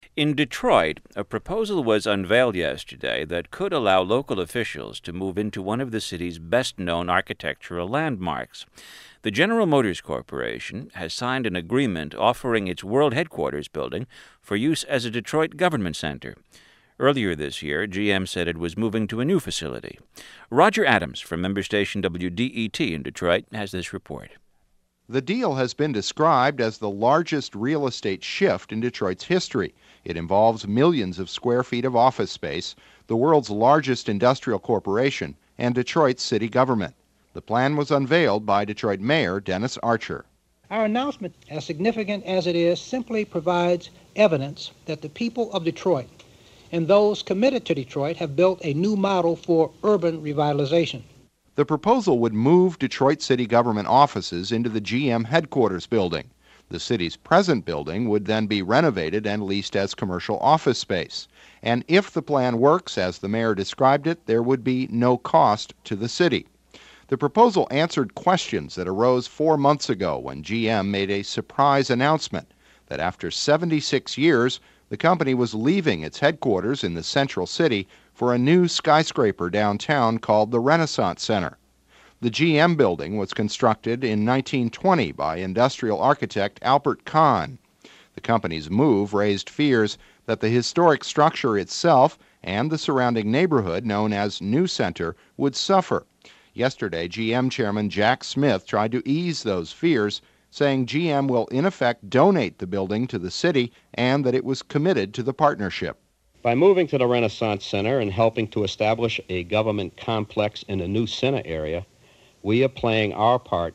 In Detroit, a proposal was unveiled yesterday that could allow local officials to move into one of the city's best-known architectural landmarks. The General Motors Corporation has signed an agreement offering its world headquarters building for use as a Detroit government center. Earlier this year, GM said it was moving to a new facility. Roger Adams from member station WDET in Detroit has this report. The deal has been described as the largest real estate shift in Detroit's history. It involves millions of square feet of office space, the world's largest industrial corporation, and Detroit's city government. The plan was unveiled by Detroit Mayor Dennis Archer. Our announcement, as significant as it is, simply provides evidence that the people of Detroit and those committed to Detroit have built a new model for urban revitalization. The proposal would move Detroit city government offices into the GM headquarters building. The city's present building would then be renovated and leased as commercial office space. And if the plan works as the mayor described it, there would be no cost to the city. The proposal answered questions that arose 4 months ago when GM made a surprise announcement that after 76 years, the company was leaving its headquarters in the central city for a new skyscraper downtown called the Renaissance Center. The GM building was constructed in 1920 by industrial architect Albert Kahn. The company's move raised fears that the historic structure itself and the surrounding neighborhood, known as New Center, would suffer. Yesterday, GM chairman Jack Smith tried to ease those fears, saying GM will in effect donate the building to the city and that it was committed to the partnership. By moving to the Renaissance Center and helping to establish a government complex in the New Center area, we are playing our part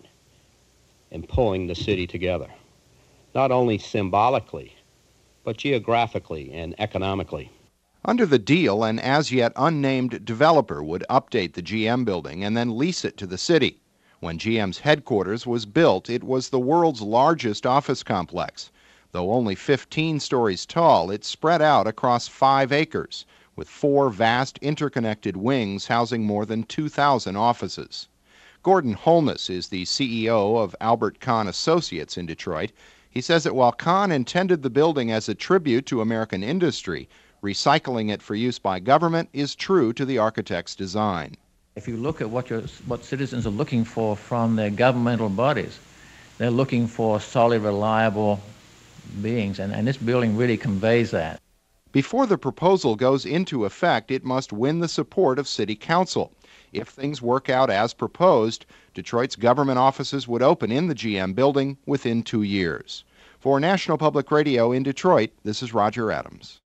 in pulling the city together, not only symbolically, but geographically and economically. Under the deal, an as-yet unnamed developer would update the GM building and then lease it to the city. When GM's headquarters was built, it was the world's largest office complex. Though only 15 stories tall, it spread out across 5 acres, with 4 vast interconnected wings housing more than 2,000 offices. Gordon Holness is the CEO of Albert Kahn Associates in Detroit. He says that while Kahn intended the building as a tribute to American industry, recycling it for use by government is true to the architect's design. If you look at what citizens are looking for from their governmental bodies, they're looking for solid, reliable beings, and this building really conveys that. Before the proposal goes into effect, it must win the support of City Council. If things work out as proposed, Detroit's government offices would open in the GM building within 2 years. For National Public Radio in Detroit, this is Roger Adams.